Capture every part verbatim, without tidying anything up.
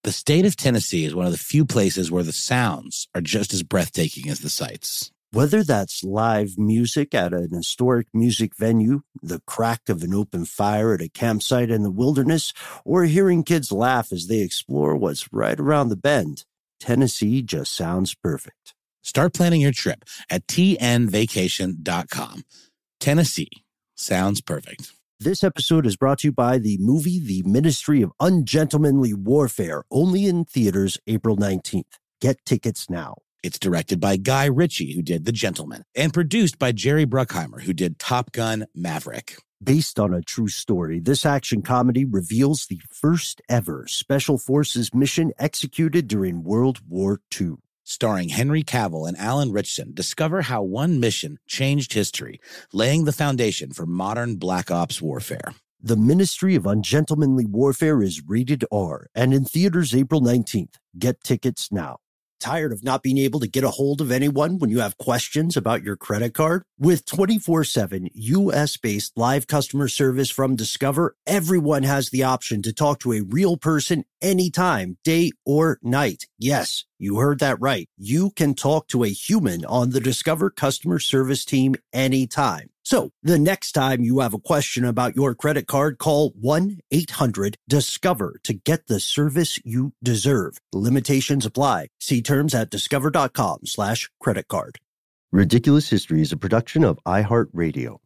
The state of Tennessee is one of the few places where the sounds are just as breathtaking as the sights. Whether that's live music at an historic music venue, the crack of an open fire at a campsite in the wilderness, or hearing kids laugh as they explore what's right around the bend, Tennessee just sounds perfect. Start planning your trip at T N vacation dot com. Tennessee sounds perfect. This episode is brought to you by the movie The Ministry of Ungentlemanly Warfare, only in theaters April nineteenth. Get tickets now. It's directed by Guy Ritchie, who did The Gentleman, and produced by Jerry Bruckheimer, who did Top Gun Maverick. Based on a true story, this action comedy reveals the first ever Special Forces mission executed during World War Two. Starring Henry Cavill and Alan Ritchson, discover how one mission changed history, laying the foundation for modern Black Ops warfare. The Ministry of Ungentlemanly Warfare is rated R and in theaters April nineteenth. Get tickets now. Tired of not being able to get a hold of anyone when you have questions about your credit card? With twenty-four seven U S-based live customer service from Discover, everyone has the option to talk to a real person anytime, day or night. Yes, you heard that right. You can talk to a human on the Discover customer service team anytime. So the next time you have a question about your credit card, call one eight hundred discover to get the service you deserve. Limitations apply. See terms at discover.com slash credit card. Ridiculous History is a production of iHeartRadio.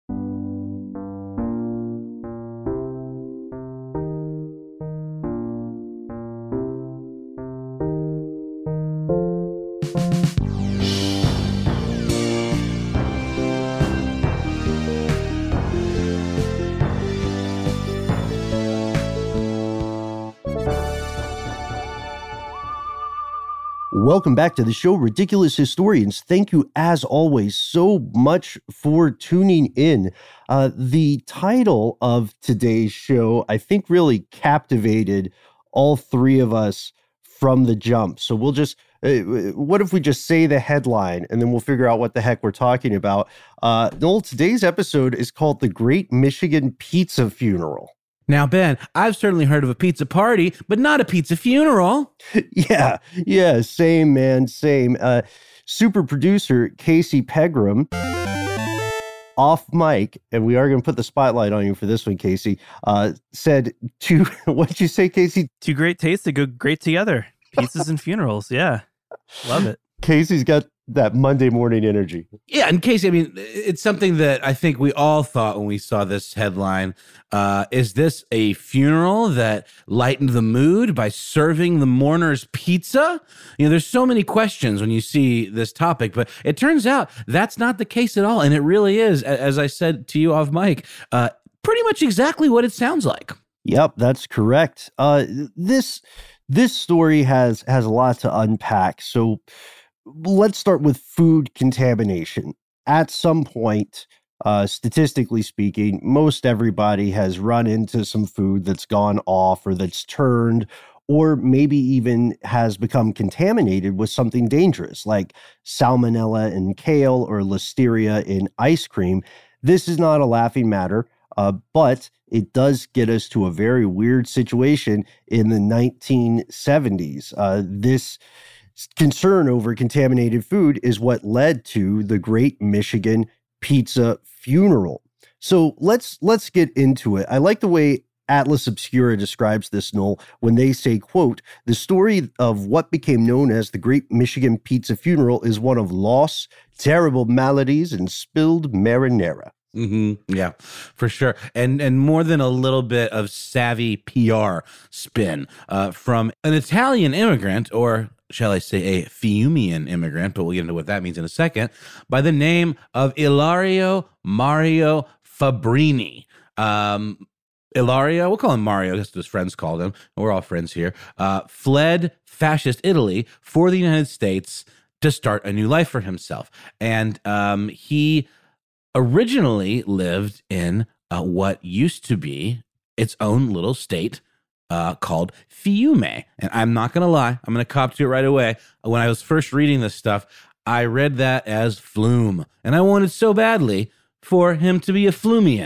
Welcome back to the show, Ridiculous Historians. Thank you, as always, so much for tuning in. Uh, the title of today's show, I think, really captivated all three of us from the jump. So we'll just, uh, what if we just say the headline and then we'll figure out what the heck we're talking about? Uh, Noel, today's episode is called The Great Michigan Pizza Funeral. Now, Ben, I've certainly heard of a pizza party, but not a pizza funeral. yeah, yeah, same, man, same. Uh, super producer Casey Pegram, off mic, and we are going to put the spotlight on you for this one, Casey, uh, said two, what did you say, Casey? Two great tastes that go great together. Pizzas and funerals, yeah. Love it. Casey's got that Monday morning energy. Yeah, in case, I mean, it's something that I think we all thought when we saw this headline. Uh, is this a funeral that lightened the mood by serving the mourners pizza? You know, there's so many questions when you see this topic, but it turns out that's not the case at all. And it really is, as I said to you off mic, uh, pretty much exactly what it sounds like. Yep, that's correct. Uh, this this story has has a lot to unpack. So let's start with food contamination. At some point, uh, statistically speaking, most everybody has run into some food that's gone off or that's turned, or maybe even has become contaminated with something dangerous like salmonella in kale or listeria in ice cream. This is not a laughing matter, uh, but it does get us to a very weird situation in the nineteen seventies. Uh, this concern over contaminated food is what led to the Great Michigan Pizza Funeral. So let's let's get into it. I like the way Atlas Obscura describes this, Noel, when they say, quote, "The story of what became known as the Great Michigan Pizza Funeral is one of loss, terrible maladies, and spilled marinara." Mm-hmm. Yeah, for sure. And and more than a little bit of savvy P R spin uh, from an Italian immigrant, or shall I say a Fiumian immigrant, but we'll get into what that means in a second, by the name of Ilario Mario Fabbrini. Um, Ilario, we'll call him Mario, that's what his friends called him. We're all friends here. Uh, fled fascist Italy for the United States to start a new life for himself. And um, he originally lived in uh, what used to be its own little state uh, called Fiume. And I'm not going to lie, I'm going to cop to it right away. When I was first reading this stuff, I read that as Flume. And I wanted so badly for him to be a Flumian,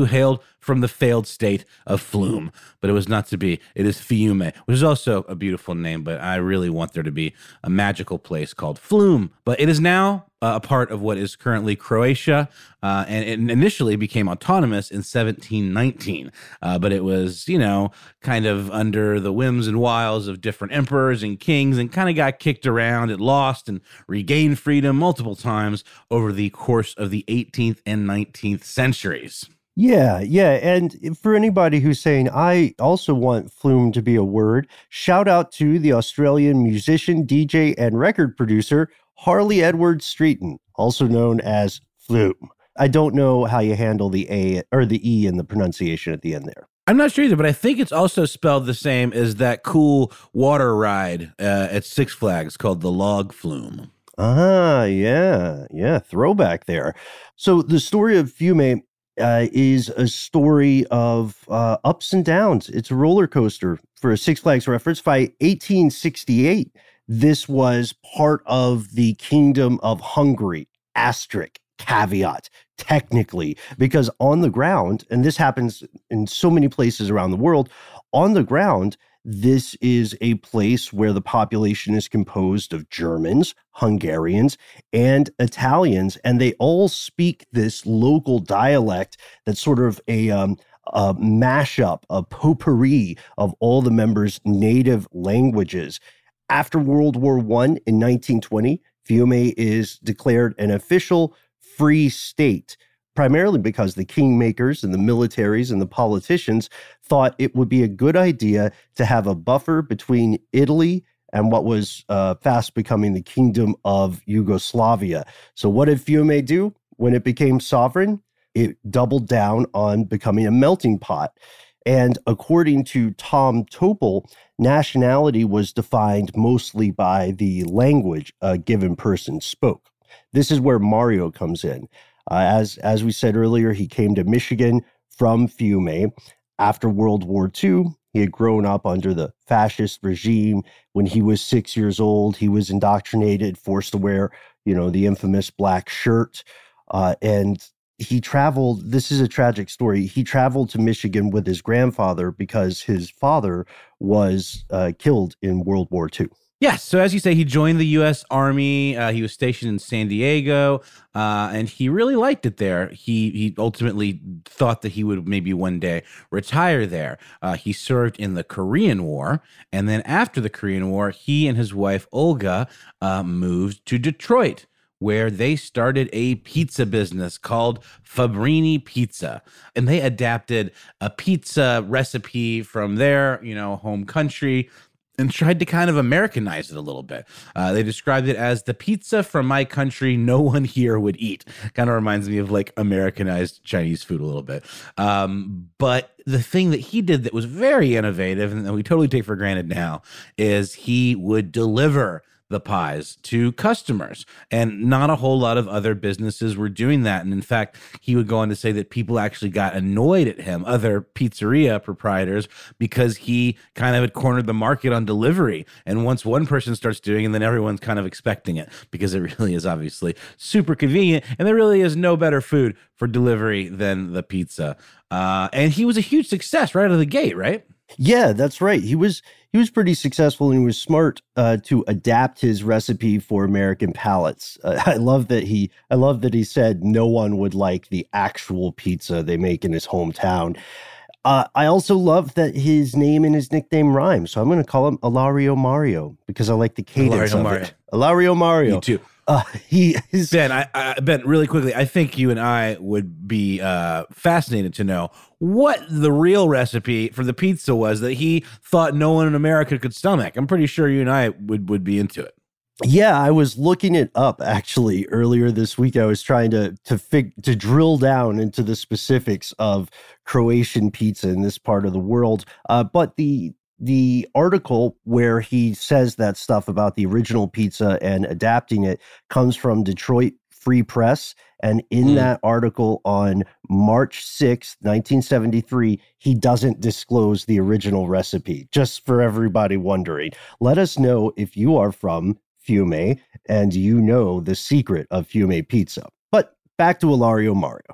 who hailed from the failed state of Flume, but it was not to be. It is Fiume, which is also a beautiful name, but I really want there to be a magical place called Flume. But it is now uh, a part of what is currently Croatia, uh, and it initially became autonomous in seventeen nineteen. Uh, but it was, you know, kind of under the whims and wiles of different emperors and kings, and kind of got kicked around. It lost and regained freedom multiple times over the course of the eighteenth and nineteenth centuries. Yeah, yeah. And for anybody who's saying, I also want flume to be a word, shout out to the Australian musician, D J, and record producer, Harley Edwards Streeton, also known as Flume. I don't know how you handle the A or the E in the pronunciation at the end there. I'm not sure either, but I think it's also spelled the same as that cool water ride uh, at Six Flags called the Log Flume. Ah, yeah, yeah, throwback there. So the story of Fiume uh, is a story of uh, ups and downs. It's a roller coaster. For a Six Flags reference, by eighteen sixty-eight, this was part of the Kingdom of Hungary, asterisk, caveat, technically, because on the ground, and this happens in so many places around the world, on the ground, this is a place where the population is composed of Germans, Hungarians, and Italians, and they all speak this local dialect that's sort of a, um, a mashup, a potpourri of all the members' native languages. After World War One in nineteen twenty, Fiume is declared an official free state, primarily because the kingmakers and the militaries and the politicians thought it would be a good idea to have a buffer between Italy and what was uh, fast becoming the Kingdom of Yugoslavia. So what did Fiume do when it became sovereign? It doubled down on becoming a melting pot. And according to Tom Topol, nationality was defined mostly by the language a given person spoke. This is where Mario comes in. Uh, as, as we said earlier, he came to Michigan from Fiume. After World War Two, he had grown up under the fascist regime. When he was six years old, he was indoctrinated, forced to wear, you know, the infamous black shirt. Uh, and he traveled, this is a tragic story, he traveled to Michigan with his grandfather because his father was uh, killed in World War Two. Yes. So as you say, he joined the U S Army. Uh, he was stationed in San Diego, uh, and he really liked it there. He he ultimately thought that he would maybe one day retire there. Uh, he served in the Korean War, and then after the Korean War, he and his wife Olga uh, moved to Detroit, where they started a pizza business called Fabrini Pizza. And they adapted a pizza recipe from their, you know, home country and tried to kind of Americanize it a little bit. Uh, they described it as the pizza from my country no one here would eat. Kind of reminds me of like Americanized Chinese food a little bit. Um, but the thing that he did that was very innovative and that we totally take for granted now is he would deliver the pies to customers, and not a whole lot of other businesses were doing that. And in fact, he would go on to say that people actually got annoyed at him, other pizzeria proprietors, because he kind of had cornered the market on delivery. And once one person starts doing it, then everyone's kind of expecting it, because it really is obviously super convenient, and there really is no better food for delivery than the pizza. Uh, and he was a huge success right out of the gate, right? Yeah, that's right. He was he was pretty successful, and he was smart uh, to adapt his recipe for American palates. Uh, I love that he I love that he said no one would like the actual pizza they make in his hometown. Uh, I also love that his name and his nickname rhyme, so I'm going to call him Ilario Mario because I like the cadence Ilario of Mario. it. Ilario Mario. Me too. Uh, he is Ben, I, I, Ben, really quickly, I think you and I would be uh, fascinated to know what the real recipe for the pizza was that he thought no one in America could stomach. I'm pretty sure you and I would, would be into it. Yeah, I was looking it up actually earlier this week. I was trying to to fig, to drill down into the specifics of Croatian pizza in this part of the world. Uh, but the the article where he says that stuff about the original pizza and adapting it comes from Detroit Free Press. And in mm. that article on March sixth, nineteen seventy-three, he doesn't disclose the original recipe, just for everybody wondering. Let us know if you are from Fiume and you know the secret of Fiume pizza. But back to Ilario Mario.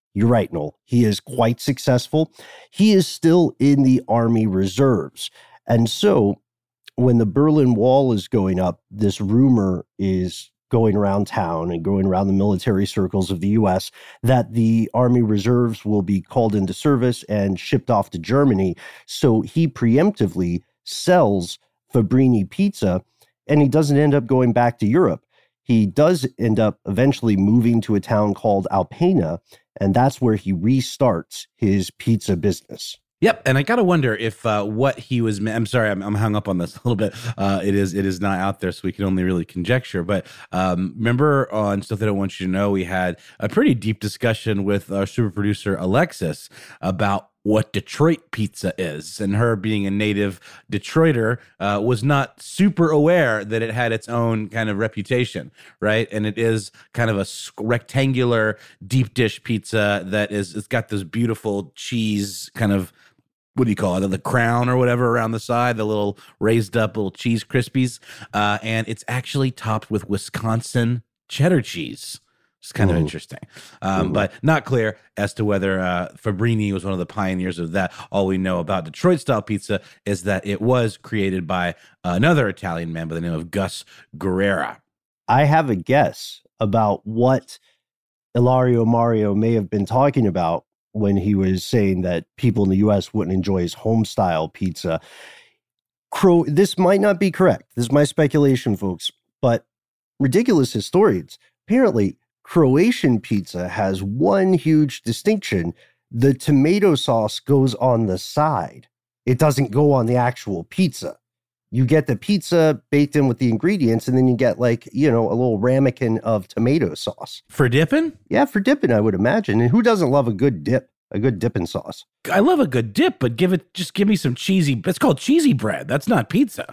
You're right, Noel. He is quite successful. He is still in the Army Reserves. And so when the Berlin Wall is going up, this rumor is going around town and going around the military circles of the U S that the Army Reserves will be called into service and shipped off to Germany. So he preemptively sells Fabrini pizza, and he doesn't end up going back to Europe. He does end up eventually moving to a town called Alpena, and that's where he restarts his pizza business. Yep, and I gotta wonder if uh, what he was. I'm sorry, I'm, I'm hung up on this a little bit. Uh, it is it is not out there, so we can only really conjecture. But um, remember on Stuff They Don't Want You to Know, we had a pretty deep discussion with our super producer Alexis about what Detroit pizza is, and her being a native Detroiter uh, was not super aware that it had its own kind of reputation, right? And it is kind of a rectangular deep dish pizza that is it's got this beautiful cheese kind of, what do you call it, the crown or whatever around the side, the little raised up little cheese crispies, uh, and it's actually topped with Wisconsin cheddar cheese. It's kind Ooh. of interesting, um, but not clear as to whether uh, Fabrini was one of the pioneers of that. All we know about Detroit-style pizza is that it was created by another Italian man by the name of Gus Guerrera. I have a guess about what Ilario Mario may have been talking about when he was saying that people in the U S wouldn't enjoy his home-style pizza. Cro- this might not be correct. This is my speculation, folks, but ridiculous historians, apparently, Croatian pizza has one huge distinction. The tomato sauce goes on the side. It doesn't go on the actual pizza. You get the pizza baked in with the ingredients, and then you get, like, you know, a little ramekin of tomato sauce. For dipping? Yeah, for dipping, I would imagine. And who doesn't love a good dip, a good dipping sauce? I love a good dip, but give it, just give me some cheesy, it's called cheesy bread. That's not pizza.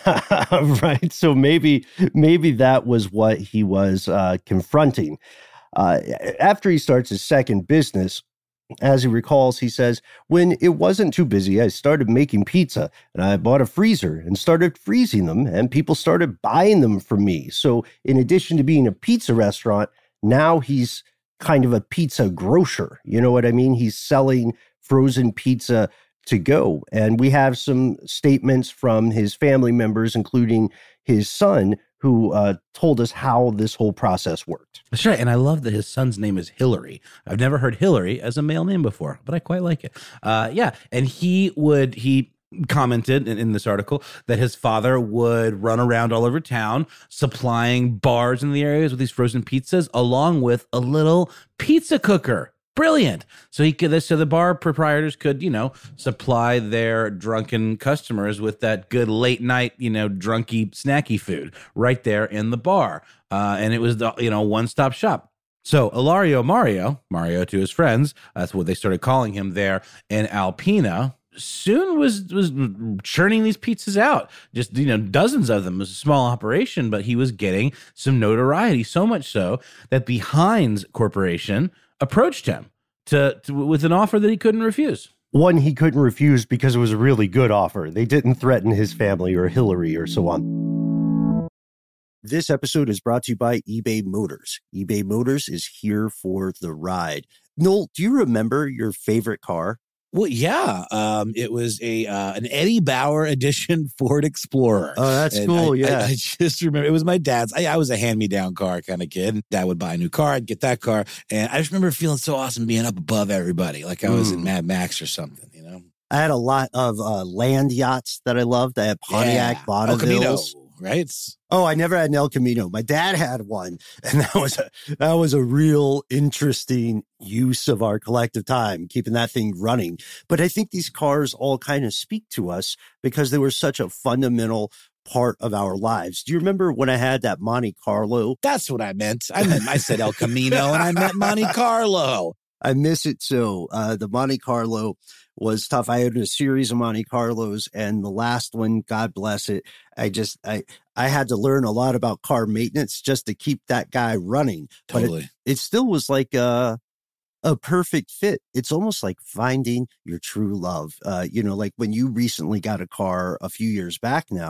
Right. So maybe, maybe that was what he was uh, confronting. Uh, after he starts his second business, as he recalls, he says, when it wasn't too busy, I started making pizza, and I bought a freezer and started freezing them, and people started buying them from me. So in addition to being a pizza restaurant, now he's kind of a pizza grocer. You know what I mean? He's selling frozen pizza to go. And we have some statements from his family members, including his son, who uh, told us how this whole process worked. That's right. And I love that his son's name is Hillary. I've never heard Hillary as a male name before, but I quite like it. Uh, yeah. And he would, he commented in, in this article that his father would run around all over town supplying bars in the areas with these frozen pizzas, along with a little pizza cooker. Brilliant. So he could, so the bar proprietors could, you know, supply their drunken customers with that good late night, you know, drunky, snacky food right there in the bar. Uh, and it was, the, you know, one-stop shop. So Ilario Mario, Mario to his friends, that's what they started calling him there in Alpena, soon was was churning these pizzas out. Just, you know, dozens of them. It was a small operation, but he was getting some notoriety, so much so that the Heinz Corporation approached him to, to with an offer that he couldn't refuse. One he couldn't refuse because it was a really good offer. They didn't threaten his family or Hillary or so on. This episode is brought to you by eBay Motors. eBay Motors is here for the ride. Noel, do you remember your favorite car? Well, yeah, um, it was a uh, an Eddie Bauer edition Ford Explorer. Oh, that's and cool. I, yeah, I, I just remember it was my dad's. I, I was a hand-me-down car kind of kid. Dad would buy a new car, I'd get that car, and I just remember feeling so awesome being up above everybody, like I was mm. in Mad Max or something. You know, I had a lot of uh, land yachts that I loved. I had Pontiac yeah. Bonnevilles. Right? Oh, I never had an El Camino. My dad had one, and that was a that was a real interesting use of our collective time, keeping that thing running. But I think these cars all kind of speak to us because they were such a fundamental part of our lives. Do you remember when I had that Monte Carlo? That's what I meant. I meant I said El Camino, and I meant Monte Carlo. I miss it so. Uh, the Monte Carlo was tough. I had a series of Monte Carlos, and the last one, God bless it, I just I I had to learn a lot about car maintenance just to keep that guy running. Totally. But it, it still was like a a perfect fit. It's almost like finding your true love. Uh, you know, like when you recently got a car a few years back now,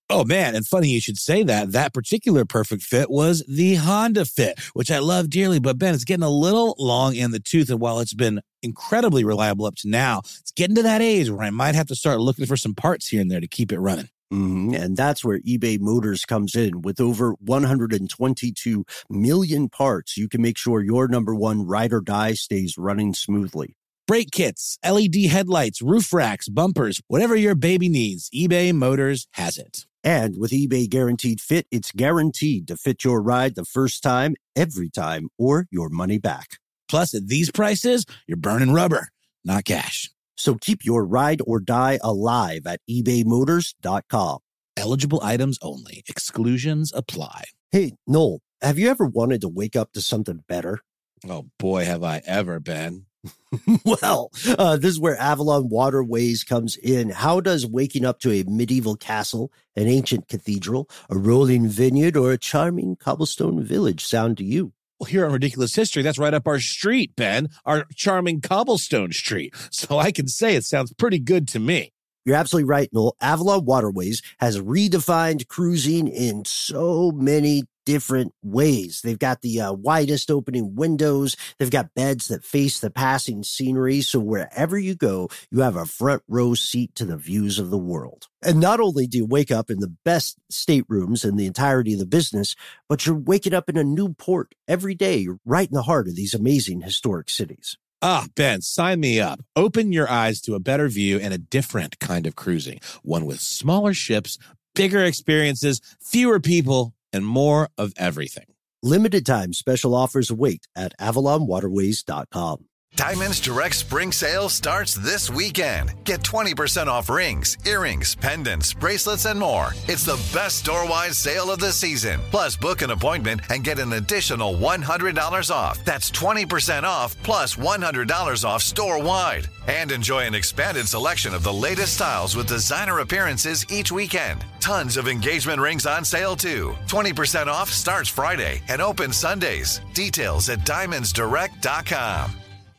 Oh, man. And funny you should say that. That particular perfect fit was the Honda Fit, which I love dearly. But, Ben, it's getting a little long in the tooth. And while it's been incredibly reliable up to now, it's getting to that age where I might have to start looking for some parts here and there to keep it running. Mm-hmm. And that's where eBay Motors comes in. With over one hundred twenty-two million parts, you can make sure your number one ride or die stays running smoothly. Brake kits, L E D headlights, roof racks, bumpers, whatever your baby needs, eBay Motors has it. And with eBay Guaranteed Fit, it's guaranteed to fit your ride the first time, every time, or your money back. Plus, at these prices, you're burning rubber, not cash. So keep your ride or die alive at ebay motors dot com. Eligible items only. Exclusions apply. Hey, Noel, have you ever wanted to wake up to something better? Oh, boy, have I ever, Ben. Well, uh, this is where Avalon Waterways comes in. How does waking up to a medieval castle, an ancient cathedral, a rolling vineyard, or a charming cobblestone village sound to you? Well, here on Ridiculous History, that's right up our street, Ben, our charming cobblestone street. So I can say it sounds pretty good to me. You're absolutely right, Noel. Avalon Waterways has redefined cruising in so many different ways. They've got the uh, widest opening windows. They've got beds that face the passing scenery. So wherever you go, you have a front row seat to the views of the world. And not only do you wake up in the best staterooms in the entirety of the business, but you're waking up in a new port every day. You're right in the heart of these amazing historic cities. Ah, Ben, sign me up. Open your eyes to a better view and a different kind of cruising. One with smaller ships, bigger experiences, fewer people, and more of everything. Limited time special offers await at avalon waterways dot com. Diamonds Direct Spring Sale starts this weekend. Get twenty percent off rings, earrings, pendants, bracelets, and more. It's the best store-wide sale of the season. Plus, book an appointment and get an additional one hundred dollars off. That's twenty percent off plus one hundred dollars off store-wide. And enjoy an expanded selection of the latest styles with designer appearances each weekend. Tons of engagement rings on sale, too. twenty percent off starts Friday and opens Sundays. Details at diamonds direct dot com.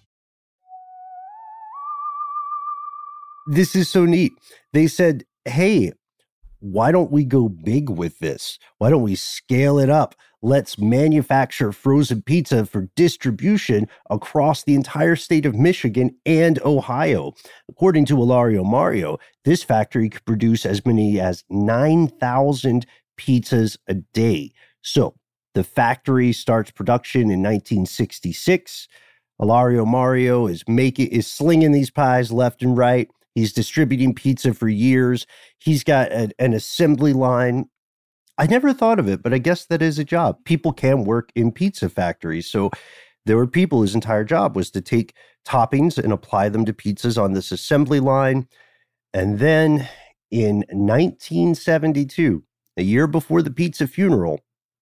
This is so neat. They said, hey, why don't we go big with this? Why don't we scale it up? Let's manufacture frozen pizza for distribution across the entire state of Michigan and Ohio. According to Ilario Mario, this factory could produce as many as nine thousand pizzas a day. So the factory starts production in nineteen sixty-six. Ilario Mario is making is slinging these pies left and right. He's distributing pizza for years. He's got a, an assembly line. I never thought of it, but I guess that is a job. People can work in pizza factories. So there were people whose entire job was to take toppings and apply them to pizzas on this assembly line. And then in nineteen seventy-two, a year before the pizza funeral,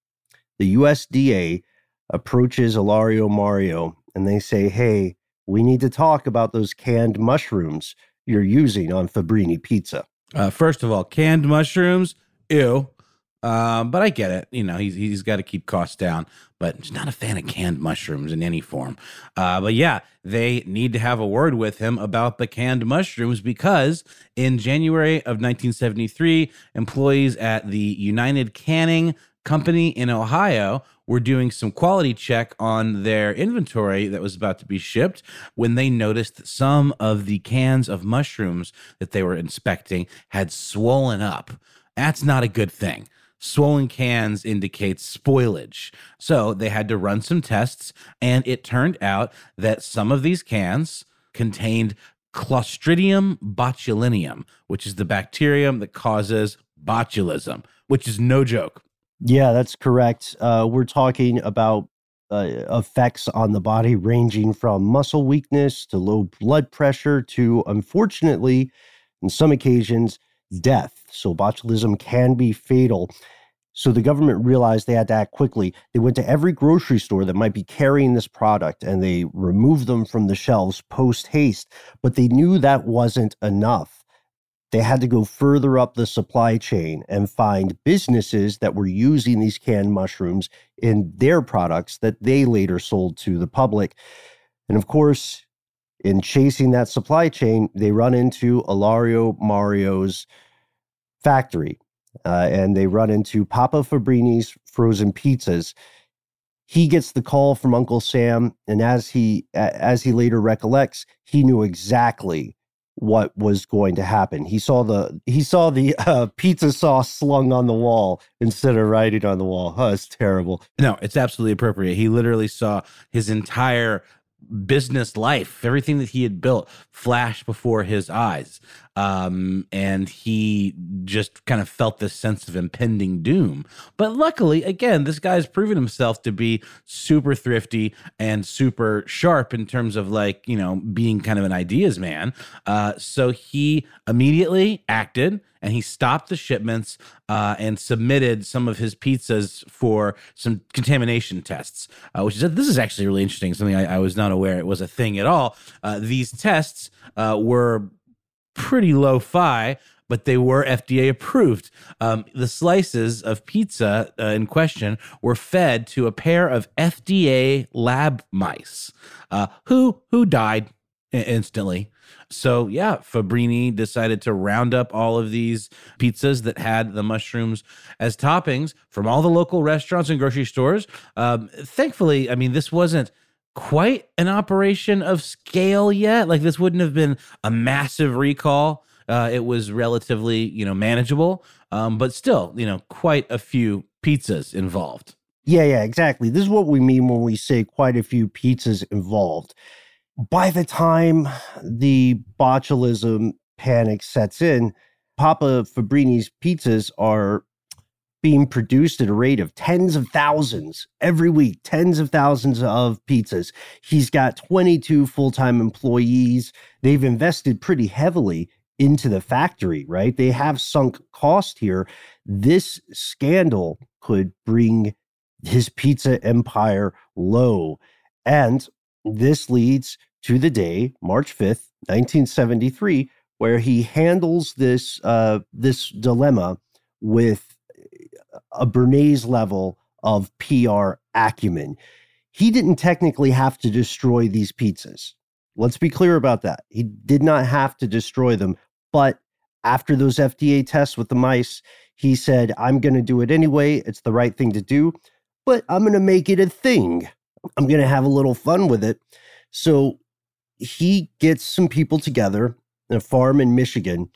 the U S D A approaches Ilario Mario and they say, hey, we need to talk about those canned mushrooms you're using on Fabrini pizza. Uh, first of all, canned mushrooms, ew. Um, but I get it. You know, he's he's got to keep costs down. But he's not a fan of canned mushrooms in any form. Uh, but yeah, they need to have a word with him about the canned mushrooms because in January of nineteen seventy-three, employees at the United Canning Company in Ohio were doing some quality check on their inventory that was about to be shipped when they noticed that some of the cans of mushrooms that they were inspecting had swollen up. That's not a good thing. Swollen cans indicates spoilage. So they had to run some tests, and it turned out that some of these cans contained Clostridium botulinum, which is the bacterium that causes botulism, which is no joke. Yeah, that's correct. Uh, we're talking about uh, effects on the body ranging from muscle weakness to low blood pressure to, unfortunately, in some occasions, death. So botulism can be fatal. So the government realized they had to act quickly. They went to every grocery store that might be carrying this product and they removed them from the shelves post haste. But they knew that wasn't enough. They had to go further up the supply chain and find businesses that were using these canned mushrooms in their products that they later sold to the public. And of course, in chasing that supply chain, they run into Ilario Mario's factory. uh, and they run into Papa Fabrini's frozen pizzas. He gets the call from Uncle Sam, and as he as he later recollects, he knew exactly what was going to happen. He saw the he saw the uh, pizza sauce slung on the wall instead of writing on the wall. Oh, it's terrible. No, it's absolutely appropriate. He literally saw his entire business life, everything that he had built, flash before his eyes. Um, and he just kind of felt this sense of impending doom. But luckily, again, this guy's proven himself to be super thrifty and super sharp in terms of like, you know, being kind of an ideas man. Uh, so he immediately acted and he stopped the shipments uh, and submitted some of his pizzas for some contamination tests, uh, which is, this is actually really interesting, something I, I was not aware it was a thing at all. Uh, these tests uh, were pretty lo-fi, but they were F D A approved. Um, the slices of pizza uh, in question were fed to a pair of F D A lab mice uh, who who died instantly. So yeah, Fabrini decided to round up all of these pizzas that had the mushrooms as toppings from all the local restaurants and grocery stores. Um, thankfully, I mean, this wasn't quite an operation of scale yet. Like this wouldn't have been a massive recall. Uh, it was relatively, you know, manageable, um, but still, you know, quite a few pizzas involved. Yeah, yeah, exactly. This is what we mean when we say quite a few pizzas involved. By the time the botulism panic sets in, Papa Fabrini's pizzas are being produced at a rate of tens of thousands every week, tens of thousands of pizzas. He's got twenty-two full-time employees. They've invested pretty heavily into the factory, right? They have sunk cost here. This scandal could bring his pizza empire low. And this leads to the day, March fifth, nineteen seventy-three, where he handles this uh, this dilemma with a Bernays level of P R acumen. He didn't technically have to destroy these pizzas. Let's be clear about that. He did not have to destroy them. But after those F D A tests with the mice, he said, I'm going to do it anyway. It's the right thing to do, but I'm going to make it a thing. I'm going to have a little fun with it. So he gets some people together in a farm in Michigan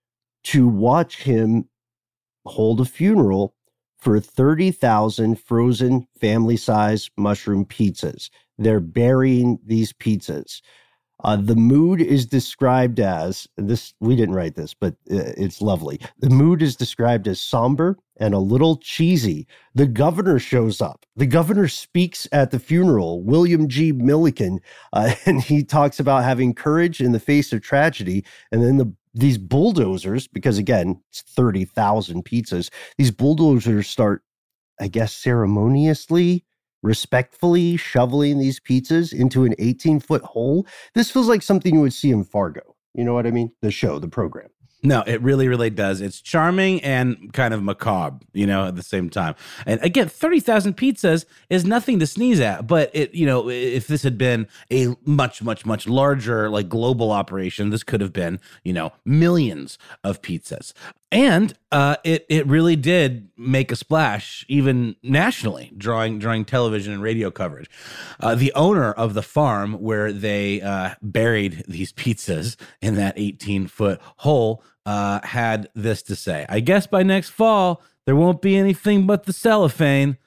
to watch him hold a funeral for thirty thousand frozen family-size mushroom pizzas. They're burying these pizzas. Uh, the mood is described as, this, we didn't write this, but it's lovely. The mood is described as somber and a little cheesy. The governor shows up. The governor speaks at the funeral, William G. Milliken, uh, and he talks about having courage in the face of tragedy. And then the these bulldozers, because again, it's thirty thousand pizzas, these bulldozers start, I guess, ceremoniously, respectfully shoveling these pizzas into an eighteen-foot hole. This feels like something you would see in Fargo. You know what I mean? The show, the program. No, it really, really does. It's charming and kind of macabre, you know, at the same time. And again, thirty thousand pizzas is nothing to sneeze at. But, it, you know, if this had been a much, much, much larger, like, global operation, this could have been, you know, millions of pizzas. And uh, it it really did make a splash, even nationally, drawing drawing television and radio coverage. Uh, the owner of the farm where they uh, buried these pizzas in that eighteen-foot hole uh, had this to say: "I guess by next fall there won't be anything but the cellophane."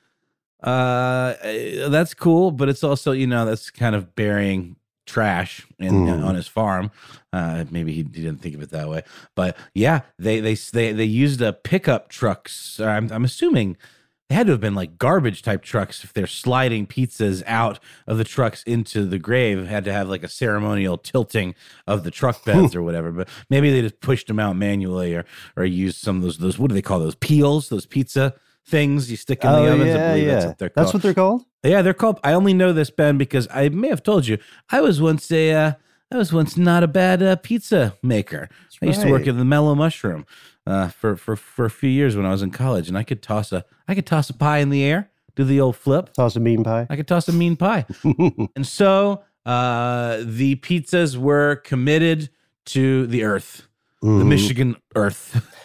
Uh, that's cool, but it's also, you know, that's kind of burying trash in Mm. uh, on his farm. Uh, maybe he, he didn't think of it that way, but yeah, they they they they used a pickup trucks. Uh, I'm I'm assuming they had to have been like garbage type trucks if they're sliding pizzas out of the trucks into the grave. Had to have like a ceremonial tilting of the truck beds or whatever. But maybe they just pushed them out manually, or or used some of those those what do they call those peels? Those pizza things you stick in Oh, the ovens. I yeah, believe yeah. that's what they're called. That's what they're called? Yeah, they're called. I only know this, Ben, because I may have told you I was once a, uh, I was once not a bad uh, pizza maker. I used to work right. at the Mellow Mushroom uh, for for for a few years when I was in college, and I could toss a I could toss a pie in the air, do the old flip. Toss a mean pie. I could toss a mean pie, and so uh, the pizzas were committed to the earth, the Mhm. Michigan earth.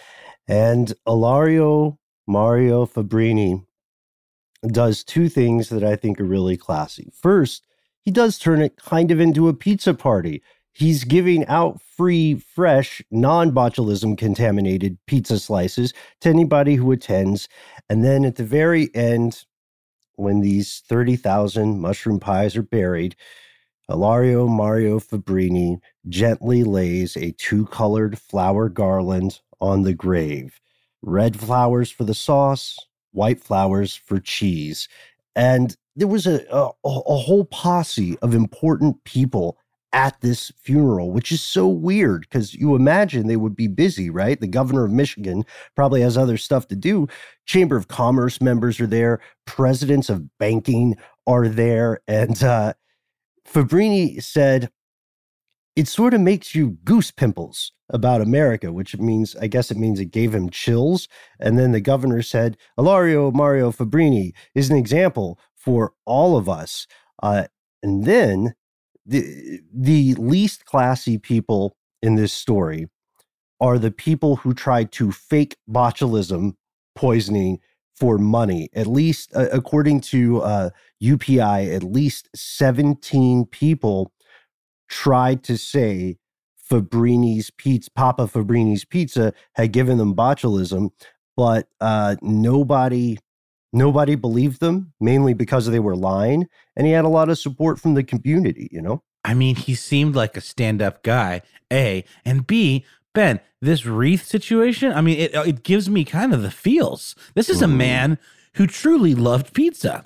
And Ilario Mario Fabrini does two things that I think are really classy. First, he does turn it kind of into a pizza party. He's giving out free, fresh, non-botulism contaminated pizza slices to anybody who attends. And then at the very end, when these thirty thousand mushroom pies are buried, Ilario Mario Fabrini gently lays a two-colored flower garland on the grave. Red flowers for the sauce, white flowers for cheese. And there was a, a, a whole posse of important people at this funeral, which is so weird because you imagine they would be busy, right? The governor of Michigan probably has other stuff to do. Chamber of Commerce members are there. Presidents of banking are there. And uh, Fabrini said, it sort of makes you goose pimples about America, which means, I guess it means it gave him chills. And then the governor said, Ilario Mario Fabrini is an example for all of us. Uh, and then the, the least classy people in this story are the people who tried to fake botulism poisoning for money. At least, uh, according to uh, U P I, at least seventeen people tried to say Fabrini's pizza, Papa Fabrini's pizza had given them botulism, but uh, nobody, nobody believed them, mainly because they were lying, and he had a lot of support from the community, you know? I mean, he seemed like a stand-up guy, A, and B, Ben, this wreath situation, I mean, it, it gives me kind of the feels. This is a man who truly loved pizza.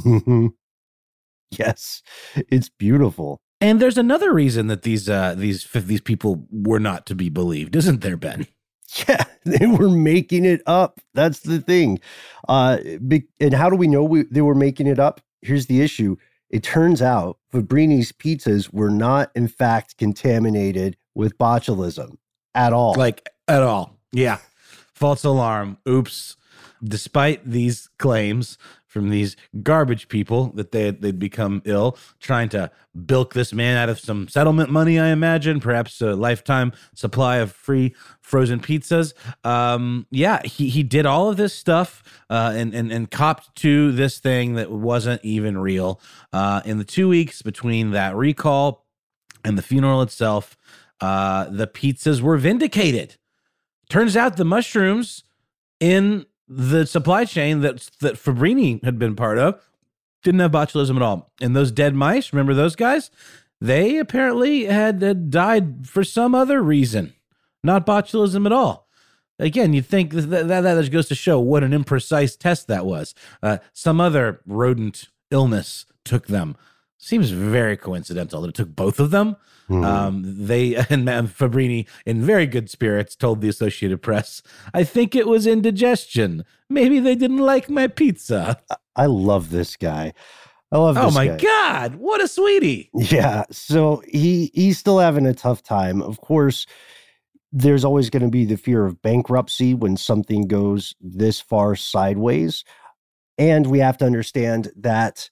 Yes, it's beautiful. And there's another reason that these uh, these these people were not to be believed, isn't there, Ben? Yeah, they were making it up. That's the thing. Uh, be, and how do we know we, they were making it up? Here's the issue. It turns out Fabrini's pizzas were not, in fact, contaminated with botulism at all. Like, at all. Yeah. False alarm. Oops. Despite these claims from these garbage people that they, they'd become ill, trying to bilk this man out of some settlement money, I imagine, perhaps a lifetime supply of free frozen pizzas. Um, yeah, he he did all of this stuff uh, and, and, and copped to this thing that wasn't even real. Uh, in the two weeks between that recall and the funeral itself, uh, the pizzas were vindicated. Turns out the mushrooms in the supply chain that that Fabrini had been part of didn't have botulism at all. And those dead mice, remember those guys? They apparently had, had died for some other reason, not botulism at all. Again, you'd think that that, that just goes to show what an imprecise test that was. Uh, some other rodent illness took them. Seems very coincidental that it took both of them. Mm-hmm. Um, they and Fabrini, in very good spirits, told the Associated Press, I think it was indigestion. Maybe they didn't like my pizza. I love this guy. I love this Oh, my guy. God. What a sweetie. Yeah. So he he's still having a tough time. Of course, there's always going to be the fear of bankruptcy when something goes this far sideways. And we have to understand that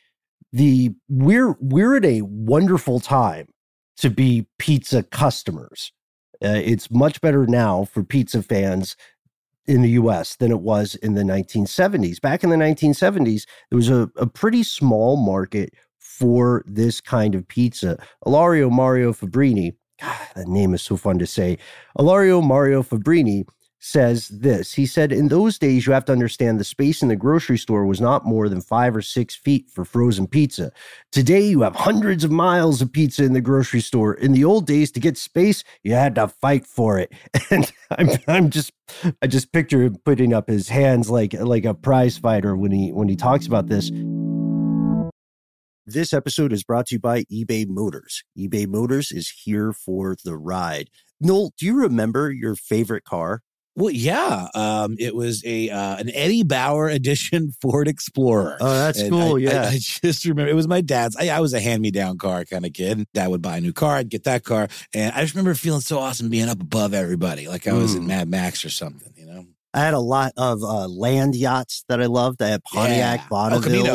the we're we're at a wonderful time to be pizza customers. Uh, it's much better now for pizza fans in the U S than it was in the nineteen seventies. Back in the nineteen seventies, there was a, a pretty small market for this kind of pizza. Ilario Mario Fabrini, God, that name is so fun to say. Ilario Mario Fabrini says this. He said, in those days, you have to understand the space in the grocery store was not more than five or six feet for frozen pizza. Today, you have hundreds of miles of pizza in the grocery store. In the old days, to get space, you had to fight for it. And I'm, I'm just, I just picture him putting up his hands like, like a prize fighter when he, when he talks about this. This episode is brought to you by eBay Motors. eBay Motors is here for the ride. Noel, do you remember your favorite car? Well, yeah, um, it was a uh, an Eddie Bauer edition Ford Explorer. Oh, that's And cool. I, yeah. I, I just remember it was my dad's. I, I was a hand-me-down car kind of kid. Dad would buy a new car, I'd get that car. And I just remember feeling so awesome being up above everybody, like I was Mm. in Mad Max or something, you know? I had a lot of uh, land yachts that I loved. I had Pontiac Yeah. El Camino. Bonnevilles.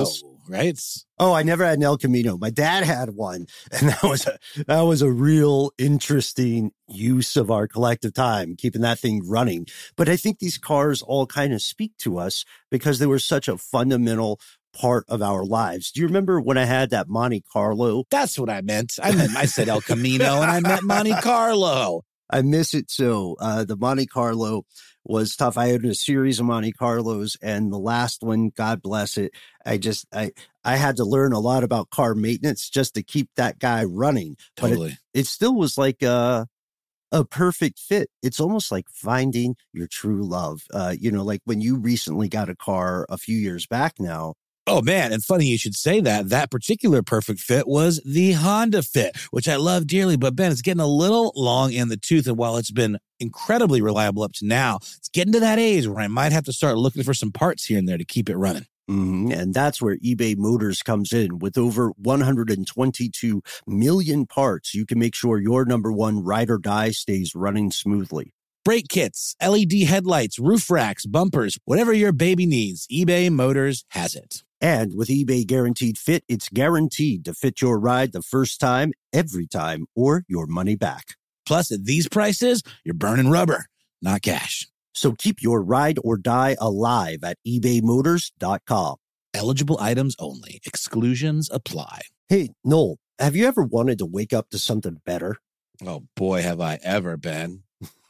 right? Oh, I never had an El Camino. My dad had one, and that was a that was a real interesting use of our collective time, keeping that thing running. But I think these cars all kind of speak to us because they were such a fundamental part of our lives. Do you remember when I had that Monte Carlo? That's what I meant. I meant I said El Camino, and I meant Monte Carlo. I miss it so. Uh, the Monte Carlo was tough. I had a series of Monte Carlos, and the last one, God bless it, I just I I had to learn a lot about car maintenance just to keep that guy running. Totally. But it, it still was like a a perfect fit. It's almost like finding your true love. Uh, you know, like when you recently got a car a few years back now. Oh, man. And funny you should say that. That particular perfect fit was the Honda Fit, which I love dearly. But, Ben, it's getting a little long in the tooth. And while it's been incredibly reliable up to now, it's getting to that age where I might have to start looking for some parts here and there to keep it running. Mm-hmm. And that's where eBay Motors comes in. With over one hundred twenty-two million parts, you can make sure your number one ride or die stays running smoothly. Brake kits, L E D headlights, roof racks, bumpers, whatever your baby needs, eBay Motors has it. And with eBay Guaranteed Fit, it's guaranteed to fit your ride the first time, every time, or your money back. Plus, at these prices, you're burning rubber, not cash. So keep your ride or die alive at ebay motors dot com. Eligible items only. Exclusions apply. Hey, Noel, have you ever wanted to wake up to something better? Oh, boy, have I ever been.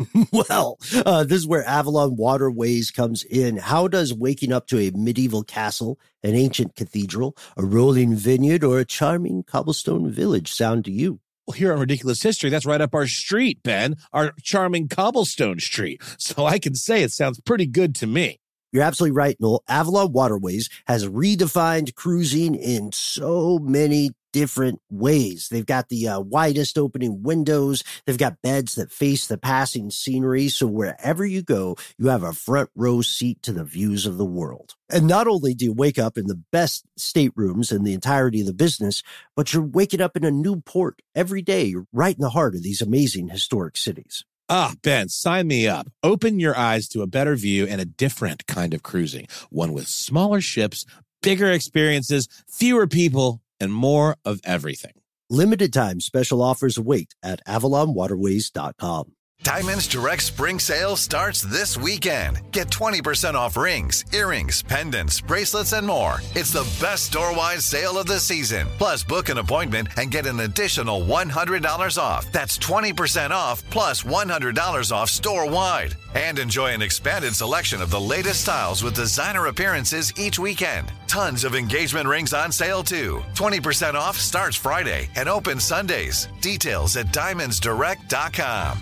Well, uh, this is where Avalon Waterways comes in. How does waking up to a medieval castle, an ancient cathedral, a rolling vineyard, or a charming cobblestone village sound to you? Well, here on Ridiculous History, that's right up our street, Ben, our charming cobblestone street. So I can say it sounds pretty good to me. You're absolutely right, Noel. Avalon Waterways has redefined cruising in so many different ways. They've got the uh, widest opening windows. They've got beds that face the passing scenery. So wherever you go, you have a front row seat to the views of the world. And not only do you wake up in the best staterooms in the entirety of the business, but you're waking up in a new port every day. You're right in the heart of these amazing historic cities. Ah, Ben, sign me up. Open your eyes to a better view and a different kind of cruising. One with smaller ships, bigger experiences, fewer people, and more of everything. Limited time special offers await at avalon waterways dot com. Diamonds Direct Spring Sale starts this weekend. Get twenty percent off rings, earrings, pendants, bracelets, and more. It's the best store-wide sale of the season. Plus, book an appointment and get an additional one hundred dollars off. That's twenty percent off plus one hundred dollars off store-wide. And enjoy an expanded selection of the latest styles with designer appearances each weekend. Tons of engagement rings on sale, too. twenty percent off starts Friday and opens Sundays. Details at diamonds direct dot com.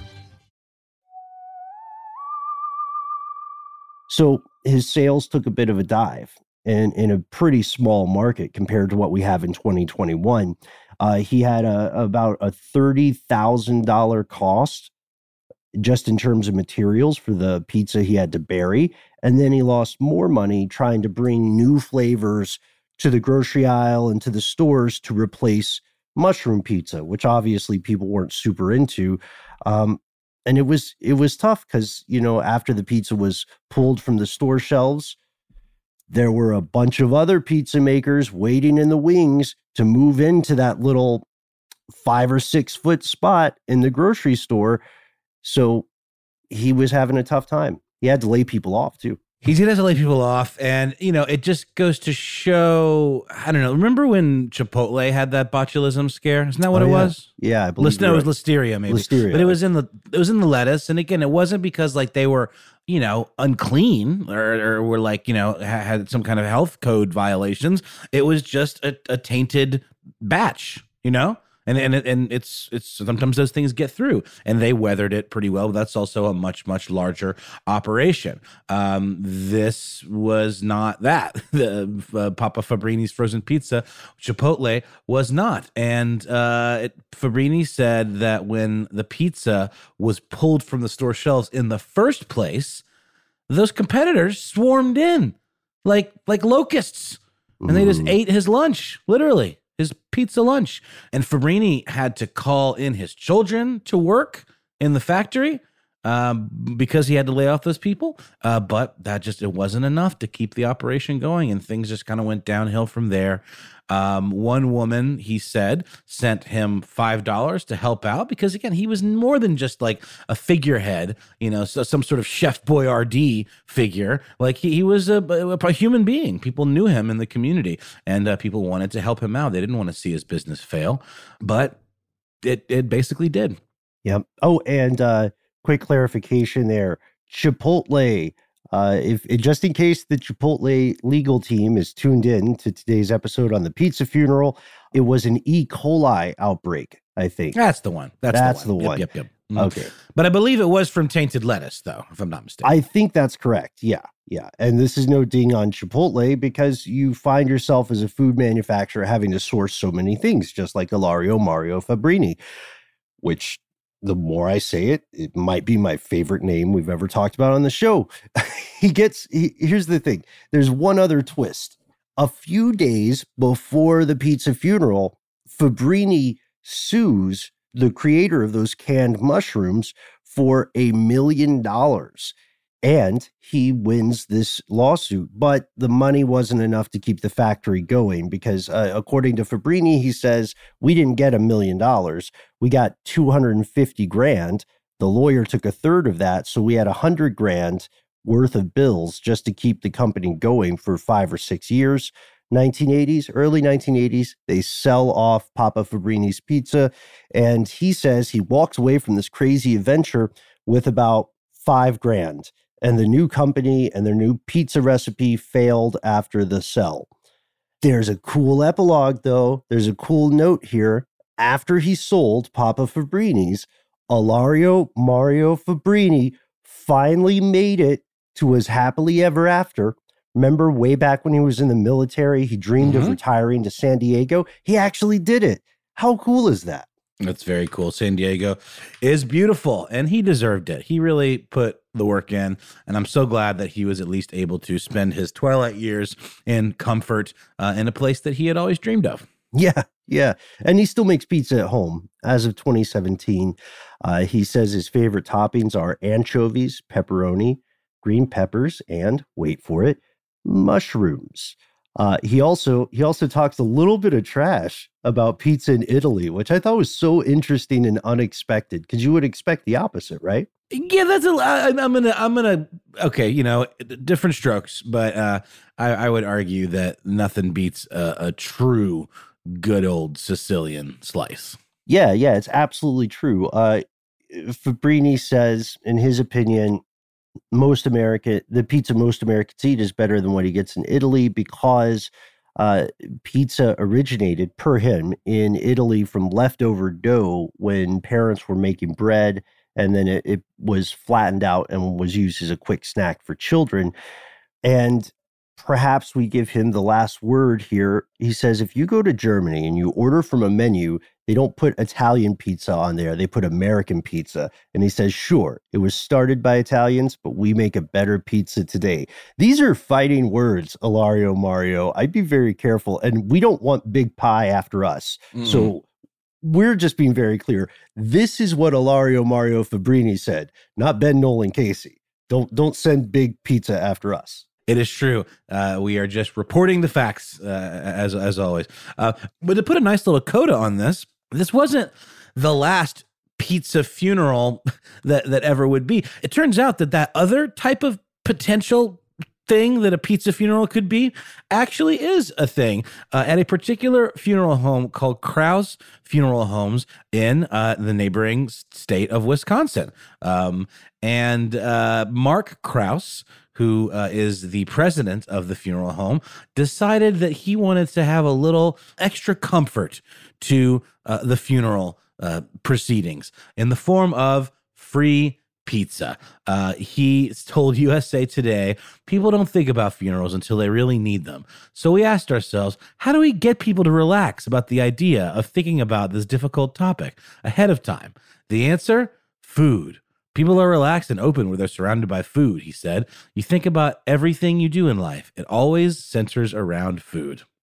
So his sales took a bit of a dive in, in a pretty small market compared to what we have in twenty twenty-one. Uh, he had a, about a thirty thousand dollars cost just in terms of materials for the pizza he had to bury. And then he lost more money trying to bring new flavors to the grocery aisle and to the stores to replace mushroom pizza, which obviously people weren't super into. Um, And it was it was tough because, you know, after the pizza was pulled from the store shelves, there were a bunch of other pizza makers waiting in the wings to move into that little five or six foot spot in the grocery store. So he was having a tough time. He had to lay people off, too. He did have to lay people off. And, you know, it just goes to show, I don't know. Remember when Chipotle had that botulism scare? Isn't that what Oh, it yeah. was? Yeah, I believe List, no, you're it was Listeria, maybe. Listeria. But it was in the it was in the lettuce. And again, it wasn't because like they were, you know, unclean or, or were like, you know, ha- had some kind of health code violations. It was just a, a tainted batch, you know? And and it, and it's it's sometimes those things get through, and they weathered it pretty well. But that's also a much much larger operation. Um, this was not that. The uh, Papa Fabrini's frozen pizza, Chipotle was not. And uh, it, Fabrini said that when the pizza was pulled from the store shelves in the first place, those competitors swarmed in like like locusts, and they just ate his lunch, literally. His pizza lunch. And Fabrini had to call in his children to work in the factory um, because he had to lay off those people. Uh, but that just, it wasn't enough to keep the operation going. And things just kind of went downhill from there. Um, one woman, he said, sent him five dollars to help out because, again, he was more than just like a figurehead, you know, so some sort of Chef Boyardee figure. Like he, he was a, a human being. People knew him in the community, and uh, people wanted to help him out. They didn't want to see his business fail, but it it basically did. Yep. Oh, and uh, quick clarification there. Chipotle. Uh, if just in case the Chipotle legal team is tuned in to today's episode on the pizza funeral, it was an E. coli outbreak, I think. That's the one. That's, That's the one. the one. Yep, yep, yep. Mm. Okay. But I believe it was from tainted lettuce, though, if I'm not mistaken. I think that's correct. Yeah. Yeah. And this is no ding on Chipotle because you find yourself as a food manufacturer having to source so many things, just like Ilario Mario Fabrini, which the more I say it, it might be my favorite name we've ever talked about on the show. he gets, he, here's the thing. There's one other twist. A few days before the pizza funeral, Fabrini sues the creator of those canned mushrooms for a million dollars. And he wins this lawsuit, but the money wasn't enough to keep the factory going because uh, according to Fabrini, he says, we didn't get a million dollars. We got two hundred fifty grand. The lawyer took a third of that. So we had a hundred grand worth of bills just to keep the company going for five or six years. nineteen eighties, early nineteen eighties, they sell off Papa Fabrini's Pizza. And he says he walks away from this crazy adventure with about five grand. And the new company and their new pizza recipe failed after the sell. There's a cool epilogue, though. There's a cool note here. After he sold Papa Fabrini's, Ilario Mario Fabrini finally made it to his happily ever after. Remember way back when he was in the military, he dreamed mm-hmm. of retiring to San Diego. He actually did it. How cool is that? That's very cool. San Diego is beautiful, and he deserved it. He really put the work in, and I'm so glad that he was at least able to spend his twilight years in comfort uh, in a place that he had always dreamed of. Yeah, yeah. And he still makes pizza at home. As of twenty seventeen, uh, he says his favorite toppings are anchovies, pepperoni, green peppers, and, wait for it, mushrooms. Uh, he also he also talks a little bit of trash about pizza in Italy, which I thought was so interesting and unexpected because you would expect the opposite, right? Yeah, that's a. I, I'm gonna. I'm gonna. Okay, you know, different strokes, but uh, I, I would argue that nothing beats a, a true good old Sicilian slice. Yeah, yeah, it's absolutely true. Uh, Fabrini says, in his opinion, most American, the pizza most Americans eat is better than what he gets in Italy because uh, pizza originated, per him, in Italy from leftover dough when parents were making bread, and then it, it was flattened out and was used as a quick snack for children. And perhaps we give him the last word here. He says, if you go to Germany and you order from a menu, they don't put Italian pizza on there. They put American pizza. And he says, sure, it was started by Italians, but we make a better pizza today. These are fighting words, Ilario Mario. I'd be very careful. And we don't want big pie after us. Mm. So we're just being very clear. This is what Ilario Mario Fabrini said, not Ben Nolan Casey. Don't, don't send big pizza after us. It is true. Uh, we are just reporting the facts, uh, as as always. Uh, but to put a nice little coda on this, this wasn't the last pizza funeral that, that ever would be. It turns out that that other type of potential thing that a pizza funeral could be actually is a thing uh, at a particular funeral home called Krause Funeral Homes in uh, the neighboring state of Wisconsin. Um, and uh, Mark Krause, who uh, is the president of the funeral home, decided that he wanted to have a little extra comfort to uh, the funeral uh, proceedings in the form of free pizza. Uh, he told U S A Today, people don't think about funerals until they really need them. So we asked ourselves, how do we get people to relax about the idea of thinking about this difficult topic ahead of time? The answer? Food. People are relaxed and open where they're surrounded by food, he said. You think about everything you do in life. It always centers around food.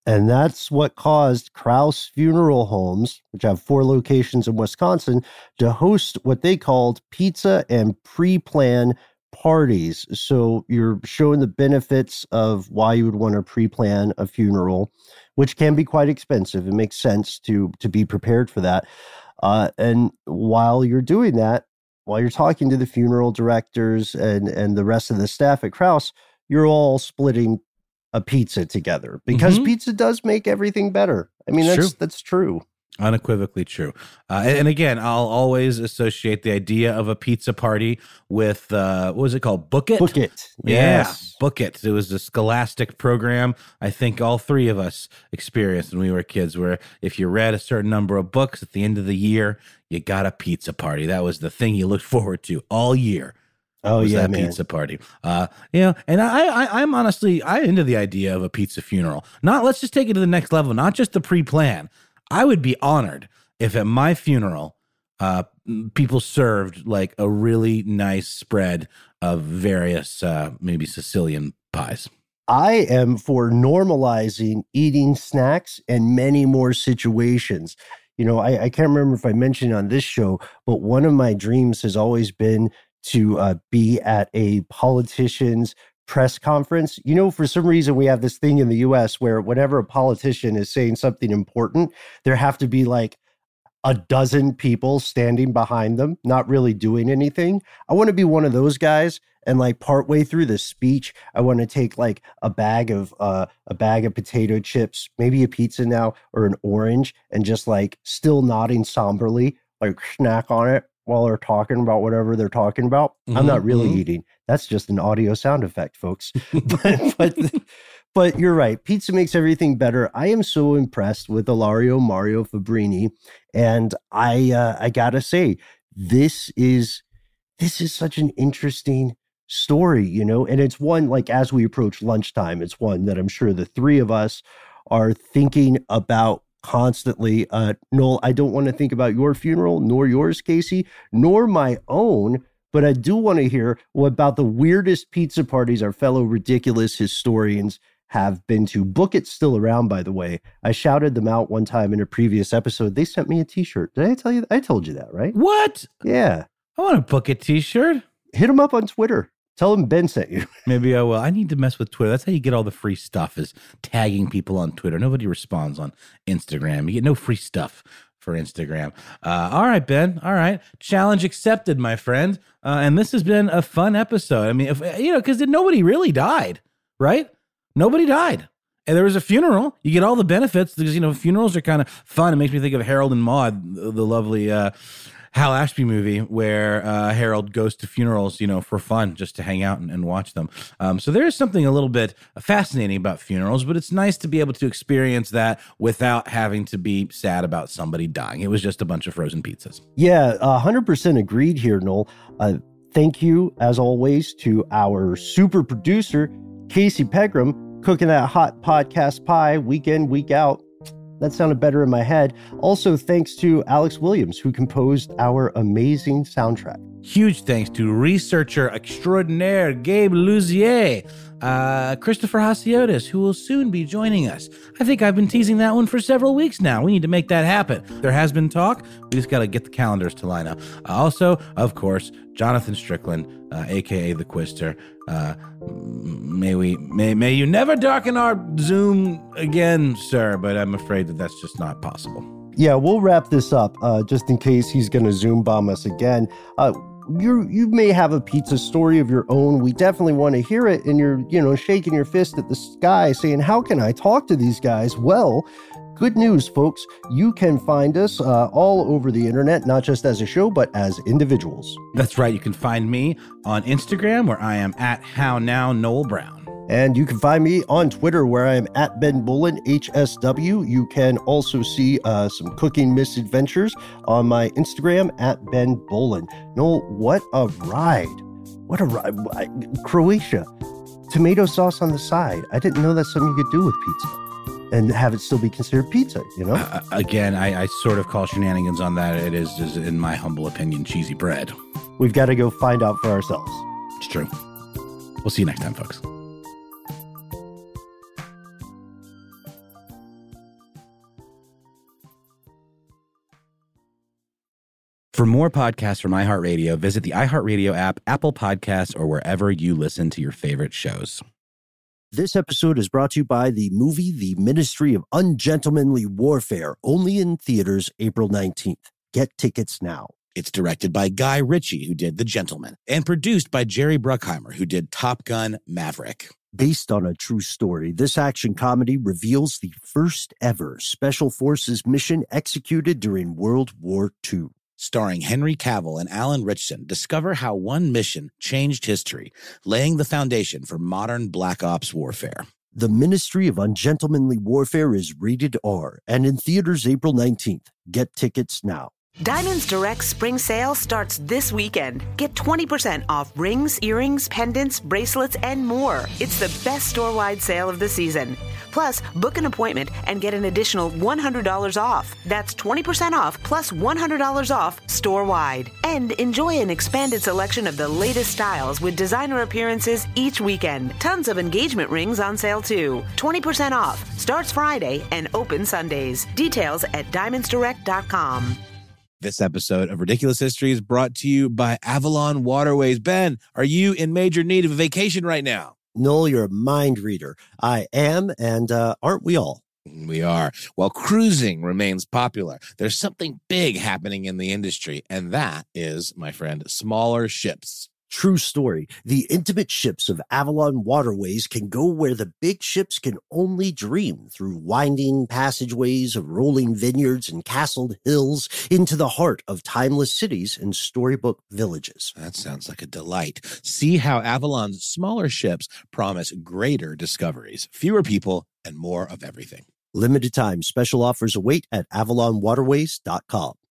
And that's what caused Krause Funeral Homes, which have four locations in Wisconsin, to host what they called pizza and pre-plan parties. So you're showing the benefits of why you would want to pre-plan a funeral, which can be quite expensive. It makes sense to, to be prepared for that. Uh, and while you're doing that, while you're talking to the funeral directors and, and the rest of the staff at Krause, you're all splitting a pizza together because Mhm. pizza does make everything better. I mean, It's that's true. that's true. Unequivocally true. Uh, and, and again, I'll always associate the idea of a pizza party with, uh, what was it called? Book It? Book it. Yeah, Yes. Book It. It was a scholastic program I think all three of us experienced when we were kids, where if you read a certain number of books at the end of the year, you got a pizza party. That was the thing you looked forward to all year. Oh, was yeah, that man. pizza party. Uh, you know, and I, I, I'm honestly, I'm into the idea of a pizza funeral. Not, let's just take it to the next level, not just the pre-plan. I would be honored if at my funeral, uh, people served like a really nice spread of various, uh, maybe Sicilian pies. I am for normalizing eating snacks in many more situations. You know, I, I can't remember if I mentioned on this show, but one of my dreams has always been to uh, be at a politician's press conference. You know, for some reason, we have this thing in the U S where whenever a politician is saying something important, there have to be like a dozen people standing behind them, not really doing anything. I want to be one of those guys. And like partway through the speech, I want to take like a bag of uh, a bag of potato chips, maybe a pizza now, or an orange, and just like still nodding somberly, like snack on it while they're talking about whatever they're talking about. Mhm, I'm not really mhm. eating. That's just an audio sound effect, folks. but, but but you're right. Pizza makes everything better. I am so impressed with Ilario Mario Fabrini, and I uh, I gotta say, this is this is such an interesting story, you know, and it's one like as we approach lunchtime, it's one that I'm sure the three of us are thinking about constantly. Uh, Noel, I don't want to think about your funeral, nor yours, Casey, nor my own, but I do want to hear what about the weirdest pizza parties our fellow ridiculous historians have been to. Book It's still around, by the way. I shouted them out one time in a previous episode. They sent me a t-shirt. Did I tell you? I told you that, right? What? Yeah. I want a Book It t-shirt. Hit them up on Twitter. Tell them Ben sent you. Maybe I will. I need to mess with Twitter. That's how you get all the free stuff, is tagging people on Twitter. Nobody responds on Instagram. You get no free stuff for Instagram. Uh, all right, Ben. All right. Challenge accepted, my friend. Uh, and this has been a fun episode. I mean, if, you know, because nobody really died, right? Nobody died. And there was a funeral. You get all the benefits because, you know, funerals are kind of fun. It makes me think of Harold and Maude, the, the lovely uh, Hal Ashby movie where uh, Harold goes to funerals, you know, for fun, just to hang out and, and watch them. Um, so there is something a little bit fascinating about funerals, but it's nice to be able to experience that without having to be sad about somebody dying. It was just a bunch of frozen pizzas. Yeah, one hundred percent agreed here, Noel. Uh, thank you, as always, to our super producer, Casey Pegram, cooking that hot podcast pie week in, week out. That sounded better in my head. Also, thanks to Alex Williams, who composed our amazing soundtrack. Huge thanks to researcher extraordinaire Gabe Luzier, uh, Christopher Hasiotis, who will soon be joining us. I think I've been teasing that one for several weeks now. We need to make that happen. There has been talk. We just got to get the calendars to line up. Uh, also, of course, Jonathan Strickland, uh, a k a. The Quister. Uh, may we, may, may you never darken our Zoom again, sir, but I'm afraid that that's just not possible. Yeah, we'll wrap this up uh, just in case he's going to Zoom bomb us again. Uh, you you may have a pizza story of your own. We definitely want to hear it. And you're, you know, shaking your fist at the sky saying, how can I talk to these guys? Well, good news, folks. You can find us uh, all over the internet, not just as a show, but as individuals. That's right. You can find me on Instagram, where I am at How Now Noel Brown. And you can find me on Twitter, where I am at Ben Bolin, H S W. You can also see uh, some cooking misadventures on my Instagram at Ben Bolin. Noel, what a ride. What a ride. Croatia. Tomato sauce on the side. I didn't know that's something you could do with pizza and have it still be considered pizza, you know? Uh, again, I, I sort of call shenanigans on that. It is, is, in my humble opinion, cheesy bread. We've got to go find out for ourselves. It's true. We'll see you next time, folks. For more podcasts from iHeartRadio, visit the iHeartRadio app, Apple Podcasts, or wherever you listen to your favorite shows. This episode is brought to you by the movie The Ministry of Ungentlemanly Warfare, only in theaters April nineteenth. Get tickets now. It's directed by Guy Ritchie, who did The Gentleman, and produced by Jerry Bruckheimer, who did Top Gun Maverick. Based on a true story, this action comedy reveals the first ever Special Forces mission executed during World War Two. Starring Henry Cavill and Alan Ritchson, discover how one mission changed history, laying the foundation for modern Black Ops warfare. The Ministry of Ungentlemanly Warfare is rated R and in theaters April nineteenth. Get tickets now. Diamonds Direct spring sale starts this weekend. Get twenty percent off rings, earrings, pendants, bracelets, and more. It's the best store-wide sale of the season. Plus, book an appointment and get an additional one hundred dollars off. That's twenty percent off plus one hundred dollars off store-wide. And enjoy an expanded selection of the latest styles with designer appearances each weekend. Tons of engagement rings on sale too. twenty percent off. Starts Friday and open Sundays. Details at diamonds direct dot com. This episode of Ridiculous History is brought to you by Avalon Waterways. Ben, are you in major need of a vacation right now? Noel, you're a mind reader. I am, and uh, aren't we all? We are. While cruising remains popular, there's something big happening in the industry, and that is, my friend, smaller ships. True story. The intimate ships of Avalon Waterways can go where the big ships can only dream, through winding passageways of rolling vineyards and castled hills into the heart of timeless cities and storybook villages. That sounds like a delight. See how Avalon's smaller ships promise greater discoveries, fewer people, and more of everything. Limited time special offers await at avalon waterways dot com.